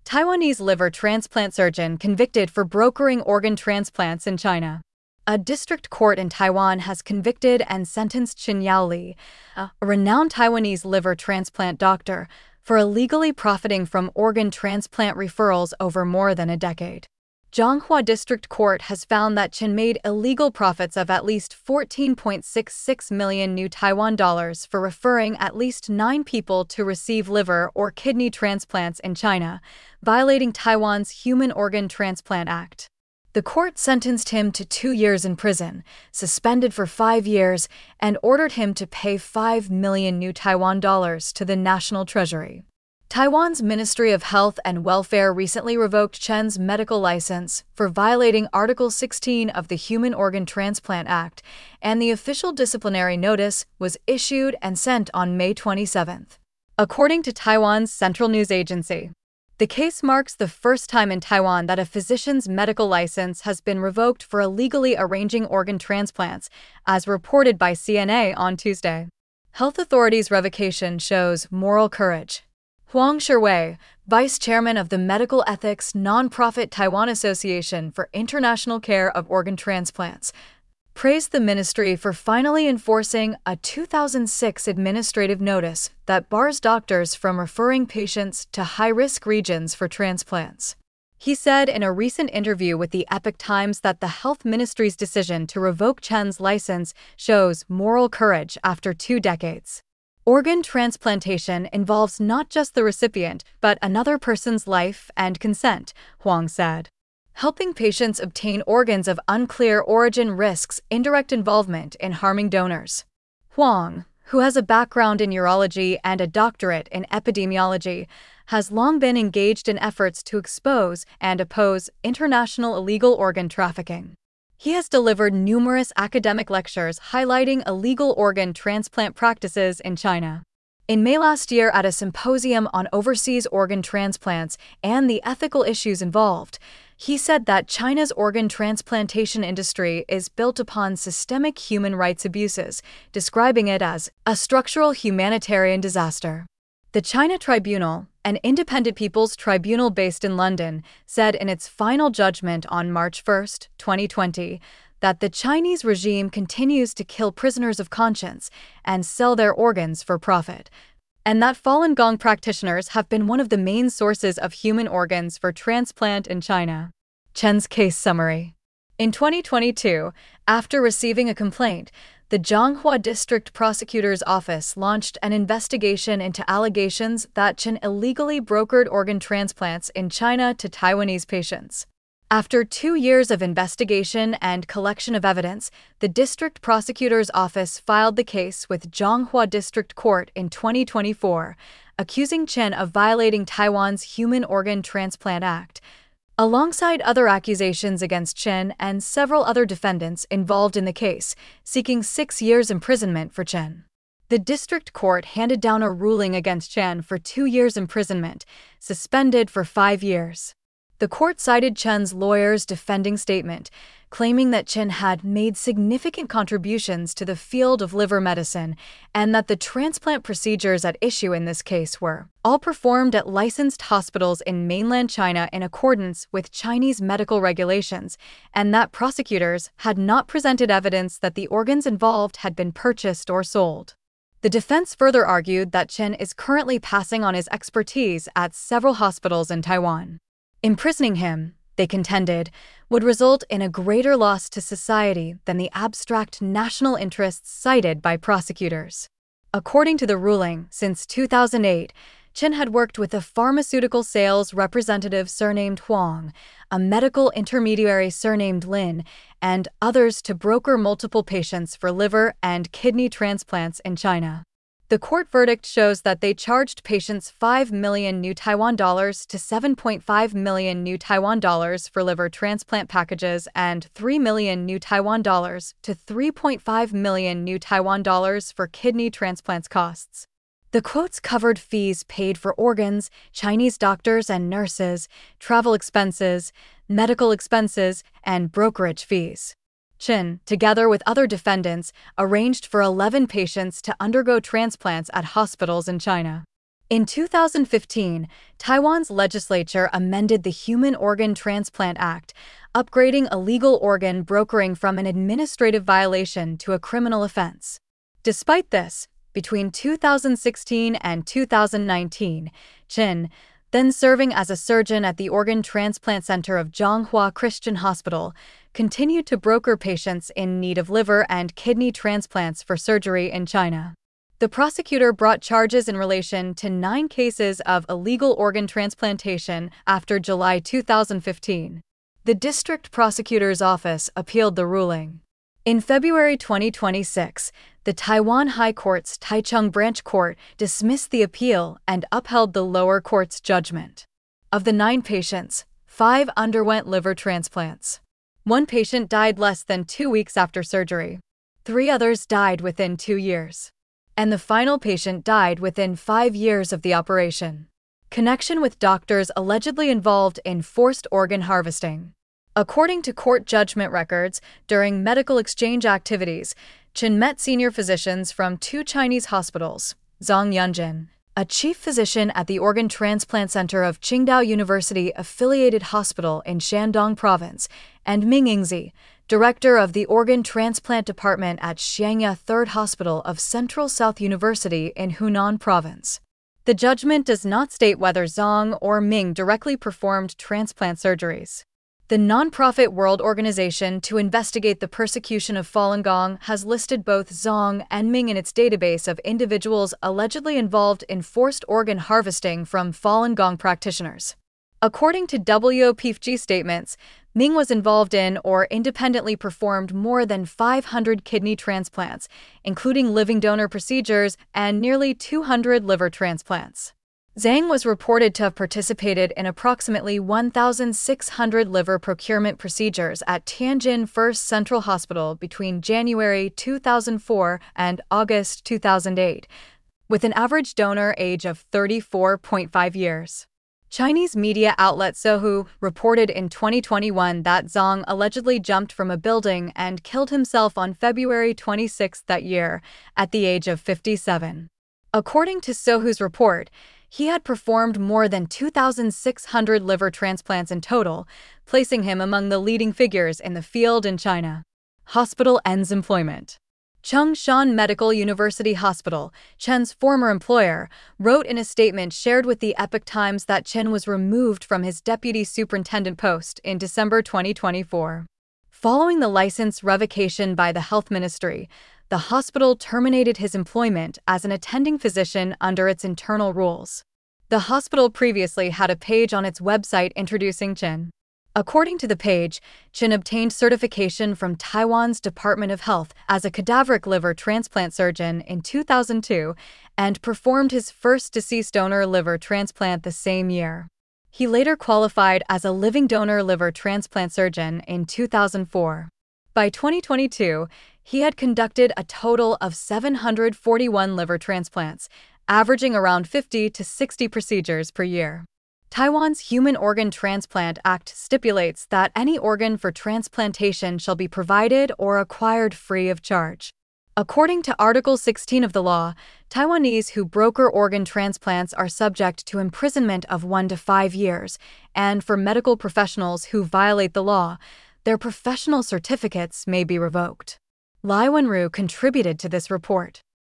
Taiwanese liver transplant surgeon convicted for brokering organ transplants in China. A district court in Taiwan has convicted and sentenced Chen Yaoli, a renowned Taiwanese liver transplant doctor, for illegally profiting from organ transplant referrals over more than a decade. Zhonghua District Court has found that Chen made illegal profits of at least 14.66 million new Taiwan dollars for referring at least 9 people to receive liver or kidney transplants in China, violating Taiwan's Human Organ Transplant Act. The court sentenced him to 2 years in prison, suspended for 5 years, and ordered him to pay 5 million new Taiwan dollars to the National Treasury. Taiwan's Ministry of Health and Welfare recently revoked Chen's medical license for violating Article 16 of the Human Organ Transplant Act, and the official disciplinary notice was issued and sent on May 27. According to Taiwan's Central News Agency, the case marks the first time in Taiwan that a physician's medical license has been revoked for illegally arranging organ transplants, as reported by CNA on Tuesday. Health authorities' revocation shows moral courage. Huang Shiwei, vice chairman of the medical ethics nonprofit Taiwan Association for International Care of Organ Transplants, praised the ministry for finally enforcing a 2006 administrative notice that bars doctors from referring patients to high-risk regions for transplants. He said in a recent interview with the Epoch Times that the health ministry's decision to revoke Chen's license shows moral courage after 2 decades. Organ transplantation involves not just the recipient, but another person's life and consent, Huang said. Helping patients obtain organs of unclear origin risks indirect involvement in harming donors. Huang, who has a background in urology and a doctorate in epidemiology, has long been engaged in efforts to expose and oppose international illegal organ trafficking. He has delivered numerous academic lectures highlighting illegal organ transplant practices in China. In May last year, at a symposium on overseas organ transplants and the ethical issues involved, he said that China's organ transplantation industry is built upon systemic human rights abuses, describing it as a structural humanitarian disaster. The China Tribunal, an independent people's tribunal based in London, said in its final judgment on March 1, 2020, that the Chinese regime continues to kill prisoners of conscience and sell their organs for profit, and that Falun Gong practitioners have been one of the main sources of human organs for transplant in China. Chen's case summary. In 2022, after receiving a complaint, the Zhonghua District Prosecutor's Office launched an investigation into allegations that Chen illegally brokered organ transplants in China to Taiwanese patients. After 2 years of investigation and collection of evidence, the District Prosecutor's Office filed the case with Zhonghua District Court in 2024, accusing Chen of violating Taiwan's Human Organ Transplant Act, alongside other accusations against Chen and several other defendants involved in the case, seeking 6 years imprisonment for Chen. The district court handed down a ruling against Chen for 2 years imprisonment, suspended for 5 years. The court cited Chen's lawyer's defending statement, claiming that Chen had made significant contributions to the field of liver medicine and that the transplant procedures at issue in this case were all performed at licensed hospitals in mainland China in accordance with Chinese medical regulations, and that prosecutors had not presented evidence that the organs involved had been purchased or sold. The defense further argued that Chen is currently passing on his expertise at several hospitals in Taiwan. Imprisoning him, they contended, would result in a greater loss to society than the abstract national interests cited by prosecutors. According to the ruling, since 2008, Chen had worked with a pharmaceutical sales representative surnamed Huang, a medical intermediary surnamed Lin, and others to broker multiple patients for liver and kidney transplants in China. The court verdict shows that they charged patients 5 million new Taiwan dollars to 7.5 million new Taiwan dollars for liver transplant packages and 3 million new Taiwan dollars to 3.5 million new Taiwan dollars for kidney transplants costs. The quotes covered fees paid for organs, Chinese doctors and nurses, travel expenses, medical expenses, and brokerage fees. Chen, together with other defendants, arranged for 11 patients to undergo transplants at hospitals in China. In 2015, Taiwan's legislature amended the Human Organ Transplant Act, upgrading illegal organ brokering from an administrative violation to a criminal offense. Despite this, between 2016 and 2019, Chen, then serving as a surgeon at the Organ Transplant Center of Zhonghua Christian Hospital, continued to broker patients in need of liver and kidney transplants for surgery in China. The prosecutor brought charges in relation to 9 cases of illegal organ transplantation after July 2015. The district prosecutor's office appealed the ruling. In February 2026, the Taiwan High Court's Taichung Branch Court dismissed the appeal and upheld the lower court's judgment. Of the 9 patients, 5 underwent liver transplants. 1 patient died less than 2 weeks after surgery. 3 others died within 2 years. And the final patient died within 5 years of the operation. Connection with doctors allegedly involved in forced organ harvesting. According to court judgment records, during medical exchange activities, Chen met senior physicians from 2 Chinese hospitals, Zhang Yunjin, a chief physician at the Organ Transplant Center of Qingdao University-affiliated hospital in Shandong Province, and Ming Yingzi, director of the Organ Transplant Department at Xiangya Third Hospital of Central South University in Hunan Province. The judgment does not state whether Zhang or Ming directly performed transplant surgeries. The nonprofit World Organization to Investigate the Persecution of Falun Gong has listed both Zhang and Ming in its database of individuals allegedly involved in forced organ harvesting from Falun Gong practitioners. According to WOPFG statements, Ming was involved in or independently performed more than 500 kidney transplants, including living donor procedures and nearly 200 liver transplants. Zhang was reported to have participated in approximately 1,600 liver procurement procedures at Tianjin First Central Hospital between January 2004 and August 2008, with an average donor age of 34.5 years. Chinese media outlet Sohu reported in 2021 that Zhang allegedly jumped from a building and killed himself on February 26 that year, at the age of 57. According to Sohu's report, he had performed more than 2,600 liver transplants in total, placing him among the leading figures in the field in China. Hospital ends employment. Chung-Shan Medical University Hospital, Chen's former employer, wrote in a statement shared with the Epoch Times that Chen was removed from his deputy superintendent post in December 2024. Following the license revocation by the Health Ministry, the hospital terminated his employment as an attending physician under its internal rules. The hospital previously had a page on its website introducing Chen. According to the page, Chen obtained certification from Taiwan's Department of Health as a cadaveric liver transplant surgeon in 2002 and performed his first deceased donor liver transplant the same year. He later qualified as a living donor liver transplant surgeon in 2004. By 2022, he had conducted a total of 741 liver transplants, averaging around 50 to 60 procedures per year. Taiwan's Human Organ Transplant Act stipulates that any organ for transplantation shall be provided or acquired free of charge. According to Article 16 of the law, Taiwanese who broker organ transplants are subject to imprisonment of 1 to 5 years, and for medical professionals who violate the law, their professional certificates may be revoked. Lai Wenru contributed to this report.